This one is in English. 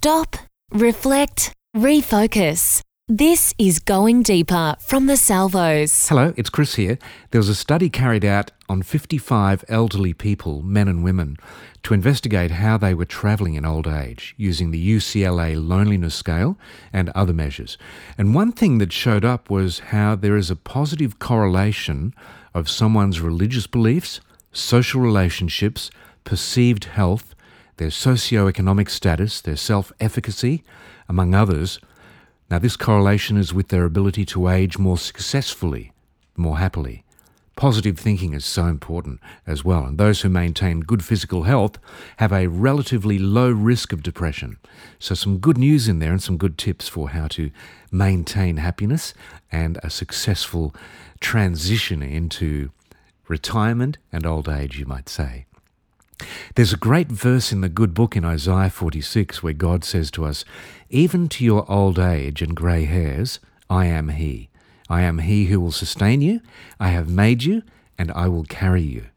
Stop, reflect, refocus. This is Going Deeper from the Salvos. Hello, it's Chris here. There was a study carried out on 55 elderly people, men and women, to investigate how they were travelling in old age using the UCLA loneliness scale and other measures. And one thing that showed up was how there is a positive correlation of someone's religious beliefs, social relationships, perceived health, their socio-economic status, their self-efficacy, among others. Now, this correlation is with their ability to age more successfully, more happily. Positive thinking is so important as well, and those who maintain good physical health have a relatively low risk of depression. So some good news in there and some good tips for how to maintain happiness and a successful transition into retirement and old age, you might say. There's a great verse in the good book in Isaiah 46 where God says to us, "Even to your old age and grey hairs, I am He. I am He who will sustain you. I have made you, and I will carry you."